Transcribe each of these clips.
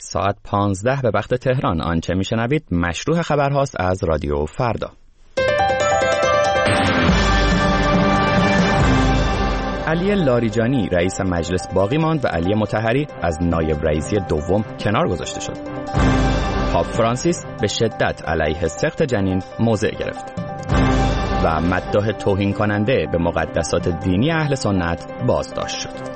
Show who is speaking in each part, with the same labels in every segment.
Speaker 1: ساعت 15 به وقت تهران. آنچه میشنوید مشروع خبرهاست از رادیو فردا. علی لاریجانی رئیس مجلس باقی ماند و علی مطهری از نایب رئیسی دوم کنار گذاشته شد. پاپ فرانسیس به شدت علیه سقط جنین موضع گرفت و مداح توهین کننده به مقدسات دینی اهل سنت بازداشت شد.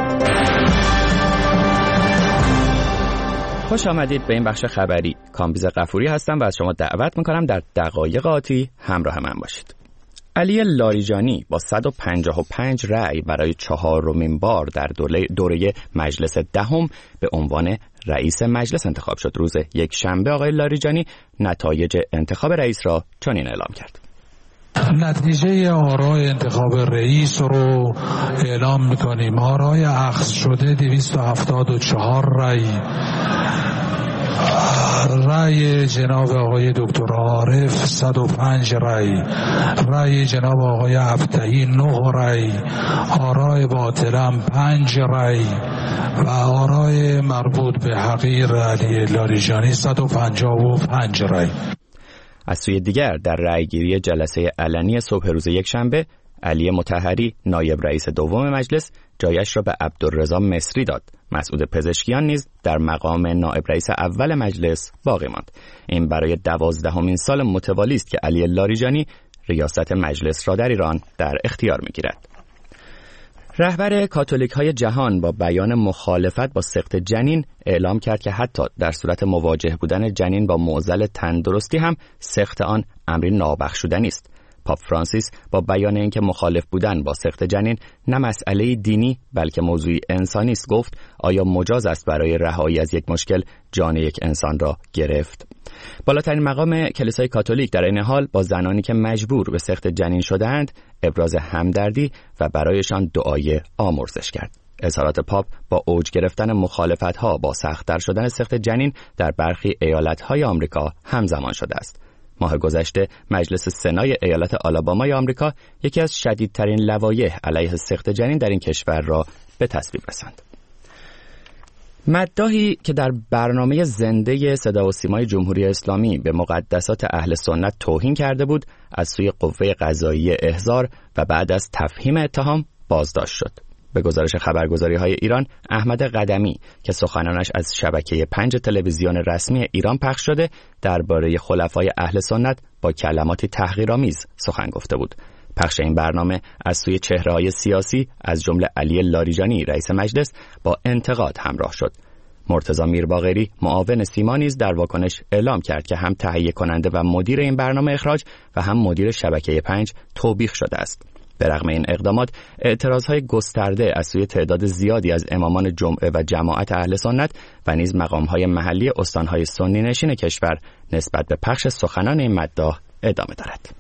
Speaker 1: خوش آمدید به این بخش خبری. کامبیز غفوری هستم و از شما دعوت میکنم در دقایق آتی همراه من باشید. علی لاریجانی با 155 رأی برای 4مین بار در دوره مجلس دهم به عنوان رئیس مجلس انتخاب شد. روز یک شنبه آقای لاریجانی نتایج انتخاب رئیس را چنین اعلام کرد:
Speaker 2: نتیجه آرای انتخاب رئیس رو اعلام میکنیم. آرای اخذ شده 274 رأی. رأی جناب آقای دکتر عارف 105 رأی. رأی جناب آقای افتحی 9 رأی. آرای باطلم 5 رأی و آرای مربوط به حقیر علی لاریجانی 155 رأی.
Speaker 1: از سوی دیگر در رأیگیری جلسه علنی صبح روز یکشنبه، علی مطهری نایب رئیس دوم مجلس جایش را به عبدالرضا مصری داد. مسعود پزشکیان نیز در مقام نایب رئیس اول مجلس باقی ماند. این برای 12مین سال متوالی است که علی لاریجانی ریاست مجلس را در ایران در اختیار می‌گیرد. رهبر کاتولیک‌های جهان با بیان مخالفت با سقط جنین اعلام کرد که حتی در صورت مواجه بودن جنین با معضل تندرستی هم سقط آن امری نابخشودنی است. پاپ فرانسیس با بیان اینکه مخالف بودن با سقط جنین نه مسئله دینی بلکه موضوعی انسانی است گفت: آیا مجاز است برای رهایی از یک مشکل جان یک انسان را گرفت؟ بالاترین مقام کلیسای کاتولیک در این حال با زنانی که مجبور به سقط جنین شده‌اند ابراز همدردی و برایشان دعای آمرزش کرد. اظهارات پاپ با اوج گرفتن مخالفت‌ها با سخت‌تر شدن سقط جنین در برخی ایالت‌های آمریکا همزمان شده است. ماه گذشته مجلس سنای ایالت آلابامای آمریکا یکی از شدیدترین لوایح علیه سقط جنین در این کشور را به تصویب رساند. مداحی که در برنامه زنده صدا و سیمای جمهوری اسلامی به مقدسات اهل سنت توهین کرده بود، از سوی قوه قضاییه احضار و بعد از تفهیم اتهام بازداشت شد. به گزارش خبرگزاری‌های ایران، احمد قدمی که سخنانش از شبکه 5 تلویزیون رسمی ایران پخش شده، درباره خلفای اهل سنت با کلماتی تحقیرآمیز سخن گفته بود. پخش این برنامه از سوی چهره‌های سیاسی از جمله علی لاریجانی رئیس مجلس با انتقاد همراه شد. مرتضی میرباقری معاون سیما نیز در واکنش اعلام کرد که هم تهیه کننده و مدیر این برنامه اخراج و هم مدیر شبکه 5 توبیخ شده است. به رغم این اقدامات، اعتراضهای گسترده از سوی تعداد زیادی از امامان جمعه و جماعت اهل سنت و نیز مقامهای محلی استانهای سنی نشین کشور نسبت به پخش سخنان این مداح ادامه دارد.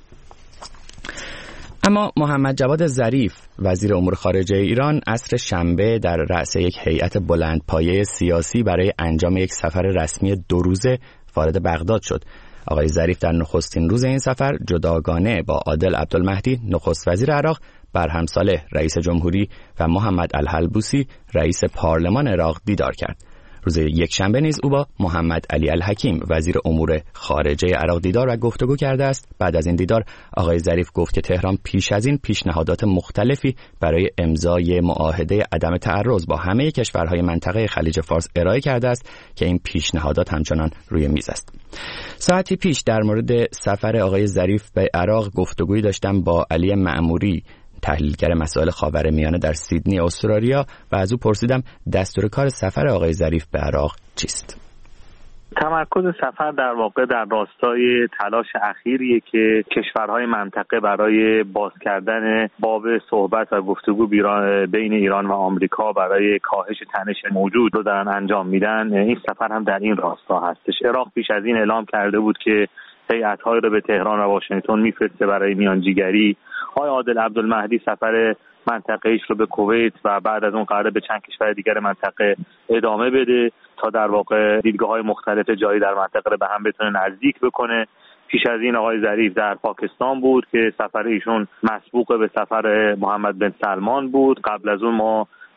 Speaker 1: اما محمد جواد ظریف وزیر امور خارجه ایران عصر شنبه در رأس یک هیئت بلندپایه سیاسی برای انجام یک سفر رسمی 2 روزه وارد بغداد شد. آقای ظریف در نخستین روز این سفر جداگانه با عادل عبدالمهدی نخست وزیر عراق، برهم صالح رئیس جمهوری و محمد الحلبوسی رئیس پارلمان عراق دیدار کرد. روز یکشنبه نیز او با محمد علی الحکیم وزیر امور خارجه عراق دیدار و گفتگو کرده است. بعد از این دیدار آقای ظریف گفت که تهران پیش از این پیشنهادات مختلفی برای امضای معاهده عدم تعرض با همه کشورهای منطقه خلیج فارس ارائه کرده است که این پیشنهادات همچنان روی میز است. ساعتی پیش در مورد سفر آقای ظریف به عراق گفتگویی داشتم با علی معموری، تحلیلگر مسائل خاورمیانه در سیدنی استرالیا، و از او پرسیدم دستور کار سفر آقای ظریف به عراق چیست؟
Speaker 3: تمرکز سفر در واقع در راستای تلاش اخیریه که کشورهای منطقه برای باز کردن باب صحبت و گفتگو بین ایران و آمریکا برای کاهش تنش موجود رو دارن انجام میدن. این سفر هم در این راستا هستش. عراق پیش از این اعلام کرده بود که هیئت‌هایی رو به تهران و واشنگتن میفرسته برای میانجیگری. آقای عادل عبدالمهدی سفر منطقه‌ایش رو به کویت و بعد از اون قراره به چند کشور دیگر منطقه ادامه بده تا در واقع دیدگاه‌های مختلف جایی در منطقه رو به هم بتونه نزدیک بکنه. پیش از این آقای ظریف در پاکستان بود که سفر ایشون مسبوق به سفر محمد بن سلمان بود. قبل از اون ما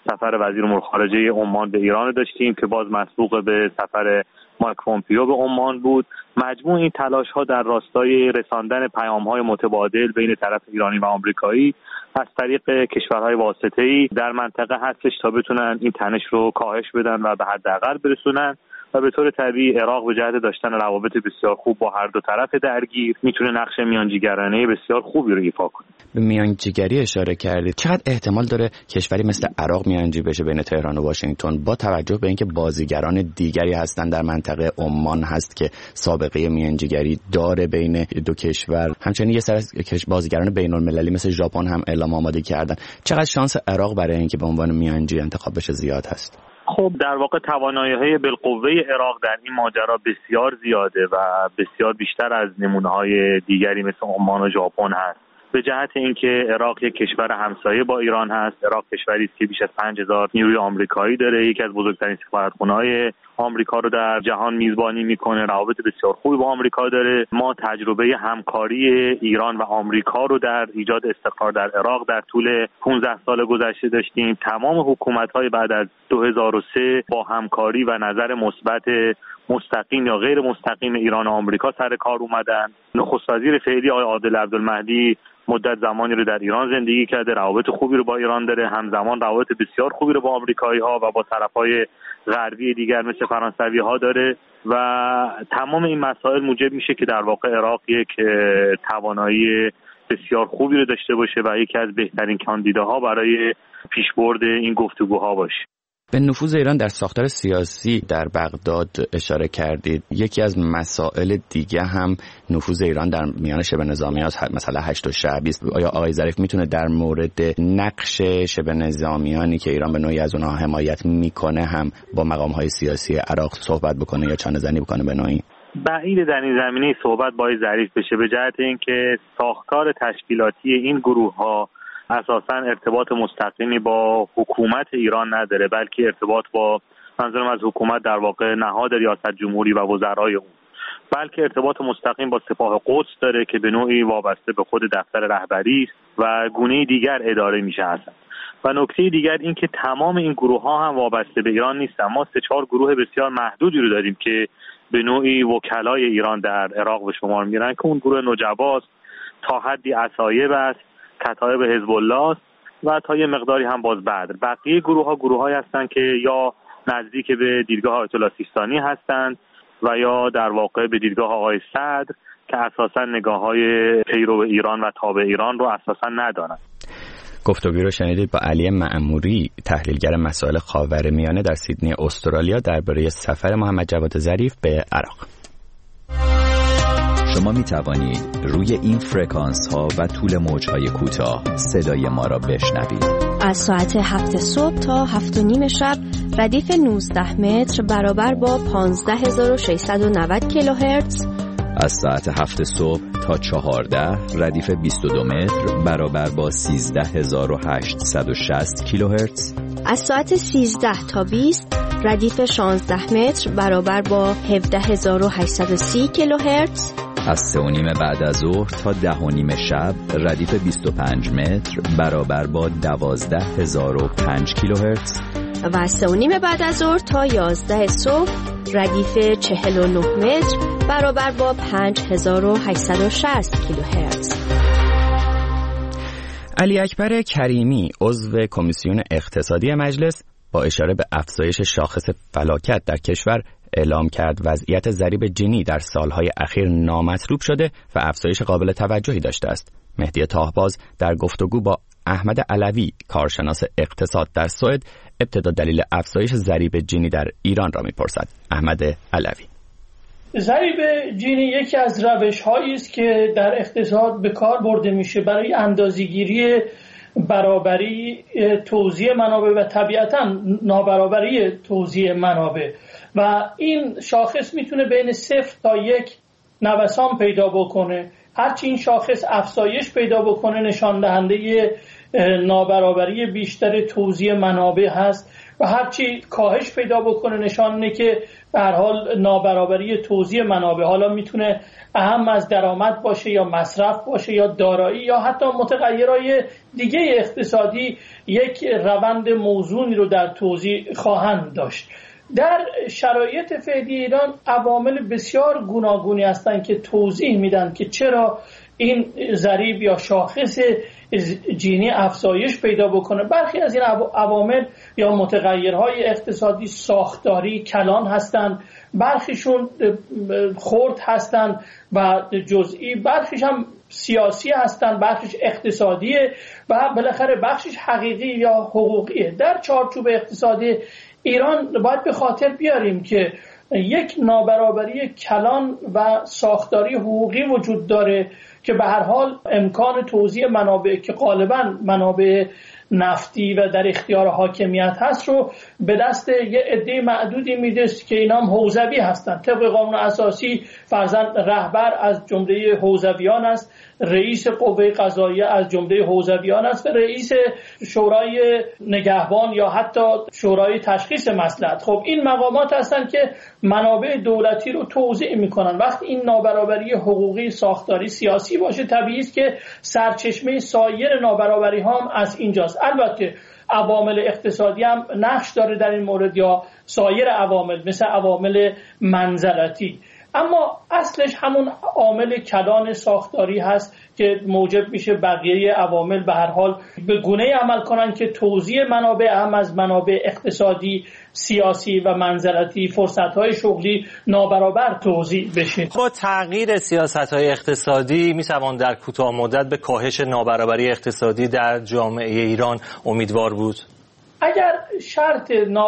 Speaker 3: سفر وزیر امور خارجه عمان به ایران داشتیم که باز مسبوق به سفر مایک پومپیو به عمان بود. مجموع این تلاش‌ها در راستای رساندن پیام‌های متبادل بین طرف ایرانی و آمریکایی از طریق کشورهای واسطه‌ای در منطقه هستش تا بتونن این تنش رو کاهش بدن و به حداقل برسونن و به طور طبیعی عراق به جهت داشتن روابط بسیار خوب با هر دو طرف درگیر میتونه نقش میانجیگرانه بسیار خوبی رو ایفا کنه.
Speaker 1: به میانجیگری اشاره کردید. چقدر احتمال داره کشوری مثل عراق میانجی بشه بین تهران و واشنگتن با توجه به اینکه بازیگران دیگری هستن در منطقه؟ عمان هست که سابقه میانجیگری داره بین دو کشور. همچنین یه سری بازیگران بین‌المللی مثل ژاپن هم اعلام آماده کردن. چقدر شانس عراق برای اینکه به عنوان میانجی انتخاب بشه زیاد هست؟
Speaker 3: خب در واقع توانایی‌های بالقوه عراق در این ماجرا بسیار زیاده و بسیار بیشتر از نمونه‌های دیگری مثل عمان و ژاپن هست. به جهت اینکه عراق یک کشور همسایه با ایران هست. عراق کشوری است که بیش از 5000 نیروی آمریکایی داره، یکی از بزرگترین سفارتخانه‌های آمریکا رو در جهان میزبانی میکنه، روابط بسیار خوبی با آمریکا داره. ما تجربه همکاری ایران و آمریکا رو در ایجاد استقرار در عراق در طول 15 سال گذشته داشتیم. تمام حکومت‌های بعد از 2003 با همکاری و نظر مثبت مستقیم یا غیر مستقیم ایران و آمریکا سر کار اومدن. نخست وزیر فعلی آقای عادل عبدالمهدی مدت زمانی رو در ایران زندگی کرده، روابط خوبی رو با ایران داره، همزمان روابط بسیار خوبی رو با آمریکایی‌ها و با طرف‌های غربی دیگر مثل فرانسوی‌ها داره و تمام این مسائل موجب میشه که در واقع عراق یک توانایی بسیار خوبی رو داشته باشه و یکی از بهترین کاندیداها برای پیشبرد این گفتگوها باشه.
Speaker 1: به نفوذ ایران در ساختار سیاسی در بغداد اشاره کردید. یکی از مسائل دیگه هم نفوذ ایران در میان شبه نظامیان است، مثلا هشت و شعبی است. آیا آقای ظریف میتونه در مورد نقش شبه نظامیانی که ایران به نوعی از اونها حمایت میکنه هم با مقام‌های سیاسی عراق صحبت بکنه یا چانه زنی بکنه به نوعی؟
Speaker 3: بعید در این زمینه صحبت با آقای ظریف بشه، به جهت اینکه ساختار تشکیلاتی این گروه‌ها اساساً ارتباط مستقیمی با حکومت ایران نداره، بلکه ارتباط با منظورم از حکومت در واقع نهاد ریاست جمهوری و وزرای اون، بلکه ارتباط مستقیم با سپاه قدس داره که به نوعی وابسته به خود دفتر رهبری است و گونه دیگر اداره میشه هستن. و نکته دیگر این که تمام این گروه ها هم وابسته به ایران نیستن. ما 3-4 گروه بسیار محدودی رو داریم که به نوعی وکلای ایران در عراق به شمار میرن که اون گروه نجباست، تا حدی عصایب است، کتایب حزب الله است و تا یه مقداری هم باز بدر. بقیه گروه‌هایی هستند که یا نزدیک به دیدگاه آیت الله سیستانی هستند و یا در واقع به دیدگاه آقای صدر که اساساً نگاه‌های پیرو ایران و تابع ایران رو اساساً ندارند.
Speaker 1: گفتگوی رو شنیدید با علی معموری، تحلیلگر مسائل خاورمیانه در سیدنی استرالیا درباره سفر محمد جواد ظریف به عراق.
Speaker 4: شما می توانید روی این فرکانس ها و طول موج های کوتاه صدای ما را بشنوید.
Speaker 5: از ساعت 7 صبح تا 7:30 شب ردیف 19 متر برابر با 15690 کیلوهرتز.
Speaker 4: از ساعت 7 صبح تا 14 ردیف 22 متر برابر با 13860 کیلوهرتز.
Speaker 5: از ساعت 13 تا 20 ردیف 16 متر برابر با 17830 کیلوهرتز.
Speaker 4: از 3:30 بعد از ظهر تا 10:30 شب ردیف 25 متر برابر با 12005 کیلوهرتز.
Speaker 5: و از 3:30 بعد از ظهر تا 11 صبح ردیف 49 متر برابر با 5860 کیلوهرتز.
Speaker 1: علی اکبر کریمی، عضو کمیسیون اقتصادی مجلس، با اشاره به افزایش شاخص فلاکت در کشور اعلام کرد وضعیت ضریب جنی در سالهای اخیر نامطلوب شده و افزایش قابل توجهی داشته است. مهدی تاهباز در گفتگو با احمد علوی، کارشناس اقتصاد در سوئد، ابتدا دلیل افزایش ضریب جنی در ایران را می‌پرسد. احمد علوی:
Speaker 6: ضریب جنی یکی از روش‌هایی است که در اقتصاد به کار برده میشه برای اندازه‌گیری برابری توزیع منابع و طبیعتاً نابرابری توزیع منابع و این شاخص میتونه بین 0 تا 1 نوسان پیدا بکنه. هرچی این شاخص افزایش پیدا بکنه نشان دهنده نابرابری بیشتر توزیع منابع هست و هرچی کاهش پیدا بکنه نشان اینه که به هر حال نابرابری توزیع منابع، حالا میتونه اهم از درآمد باشه یا مصرف باشه یا دارایی یا حتی متغیرهای دیگه اقتصادی، یک روند موزونی رو در توزیع خواهند داشت. در شرایط فعلی ایران عوامل بسیار گوناگونی هستند که توضیح میدن که چرا این ضریب یا شاخص جینی افزایش پیدا بکنه. برخی از این عوامل یا متغیرهای اقتصادی ساختاری کلان هستند، برخیشون خرد هستند و جزئی، برخیش هم سیاسی هستند، برخیش اقتصادیه و بالاخره بخشش حقیقی یا حقوقیه. در چارچوب اقتصادی ایران باید به خاطر بیاریم که یک نابرابری کلان و ساختاری حقوقی وجود داره که به هر حال امکان توزیع منابع که غالباً منابع نفتی و در اختیار حاکمیت هست رو به دست یه عده معدودی میده که اینا هم حوزوی هستن. طبق قانون اساسی فرضاً رهبر از جمله حوزویان است، رئیس قوه قضاییه از جمله حوزویان است و رئیس شورای نگهبان یا حتی شورای تشخیص مصلحت. خب این مقامات هستن که منابع دولتی رو توزیع میکنن. وقتی این نابرابری حقوقی، ساختاری، سیاسی باشه، طبیعی است که سرچشمه سایر نابرابری ها هم از اینجاست. البته عوامل اقتصادی هم نقش داره در این مورد یا سایر عوامل مثل عوامل منزلتی، اما اصلش همون عامل کلان ساختاری هست که موجب میشه بقیه عوامل به هر حال به گونه‌ای عمل کنن که توزیع منابع هم از منابع اقتصادی، سیاسی و منزلتی، فرصت‌های شغلی نابرابر توزیع بشه.
Speaker 7: با تغییر سیاست‌های اقتصادی می‌توان در کوتاه مدت به کاهش نابرابری اقتصادی در جامعه ایران امیدوار بود؟
Speaker 6: اگر شرط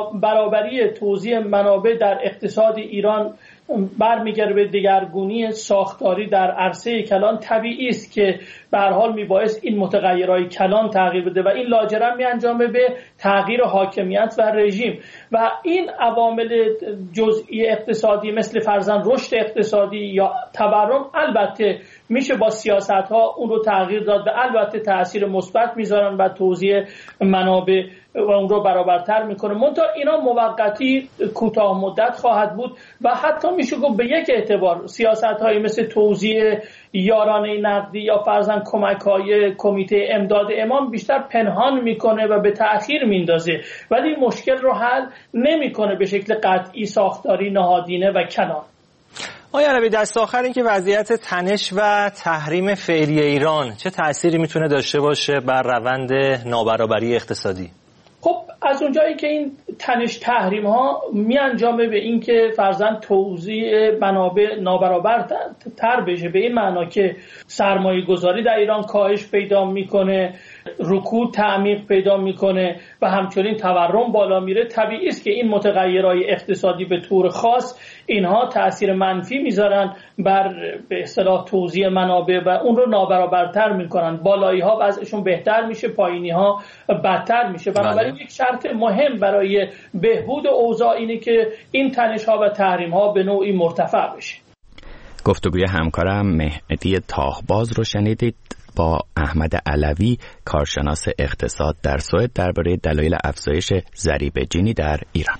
Speaker 6: برابری توزیع منابع در اقتصاد ایران برمیگرده به دگرگونی ساختاری در عرصه کلان، طبیعی است که به هر حال میبایست این متغیرهای کلان تغییر بده و این لاجرم میانجامه به تغییر حاکمیت و رژیم و این عوامل جزئی اقتصادی مثل فرضاً رشد اقتصادی یا تورم البته میشه با سیاست‌ها اون رو تغییر داد و البته تأثیر مثبت میذارن و توزیع منابع و اون رو برابرتر میکنه. منتها اینا موقتی کوتاه مدت خواهد بود و حتی میشه گفت به یک اعتبار سیاست‌هایی مثل توزیع یارانه نقدی یا فرضاً کمک‌های کمیته امداد امام بیشتر پنهان میکنه و به تأخیر میندازه، ولی مشکل رو حل نمیکنه به شکل قطعی، ساختاری، نهادینه و کلان.
Speaker 7: آقای عربی، دست آخر این که وضعیت تنش و تحریم فعلی ایران چه تأثیری میتونه داشته باشه بر روند نابرابری اقتصادی؟
Speaker 6: خب از اونجایی که این تنش تحریم ها می انجامه به این که فرضاً توزیع منابع نابرابر تر بشه، به این معنا که سرمایه گذاری در ایران کاهش پیدا میکنه، رکود تعمیق پیدا میکنه و همچنین تورم بالا میره، طبیعی است که این متغیرهای اقتصادی به طور خاص اینها تأثیر منفی میذارن بر به اصطلاح توزیع منابع و اون رو نابرابرتر میکنن. بالایی ها وضعشون بهتر میشه، پایینی ها بدتر میشه. بنابراین یک شرط مهم برای بهبود اوضاع اینه که این تنش ها و تحریم ها به نوعی مرتفع بشه.
Speaker 1: گفتگوی همکارم مهدی تاهباز رو شنیدید با احمد علوی، کارشناس اقتصاد در سوئد، درباره دلایل افزایش ضریب جینی در ایران.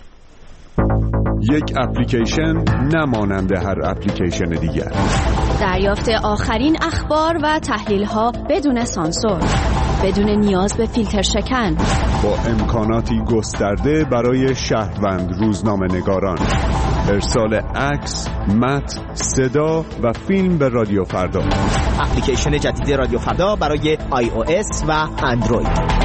Speaker 8: یک اپلیکیشن نمانند هر اپلیکیشن دیگر.
Speaker 5: دریافت آخرین اخبار و تحلیل‌ها بدون سانسور، بدون نیاز به فیلتر شکن،
Speaker 8: با امکاناتی گسترده برای شهروند روزنامه‌نگاران. ارسال عکس، متن، صدا و فیلم به رادیو فردا.
Speaker 9: اپلیکیشن جدید رادیو فردا برای iOS و اندروید.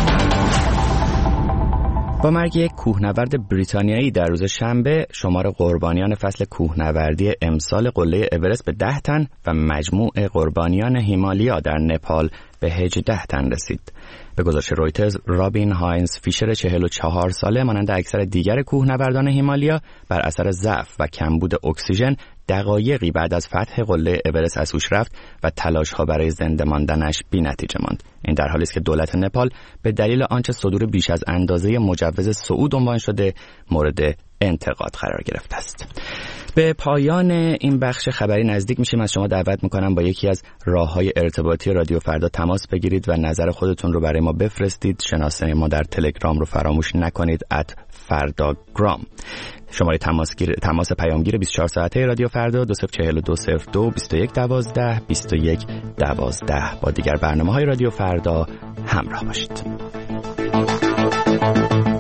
Speaker 1: با مرگ یک کوهنورد بریتانیایی در روز شنبه، شمار قربانیان فصل کوهنوردی امسال قله اورست به 10 تن و مجموع قربانیان هیمالیا در نپال به 18 تن رسید. به گزارش رویترز، رابین هاینز فیشر 44 ساله مانند اکثر دیگر کوهنوردان هیمالیا بر اثر ضعف و کمبود اکسیژن دقایقی بعد از فتح قله اورست از هوش رفت و تلاش‌ها برای زنده ماندنش بی‌نتیجه ماند. این در حالی است که دولت نپال به دلیل آنچه صدور بیش از اندازه مجوز صعود عنوان شده مورد انتقاد قرار گرفته است. به پایان این بخش خبری نزدیک میشیم. از شما دعوت میکنم با یکی از راه‌های ارتباطی رادیو فردا تماس بگیرید و نظر خودتون رو برای ما بفرستید. شناسه ما در تلگرام رو فراموش نکنید @فردا_گرام. شماره تماس پیامگیر 24 ساعته رادیو فردا 204202 2112 2112. با دیگر برنامه‌های رادیو فردا همراه باشید.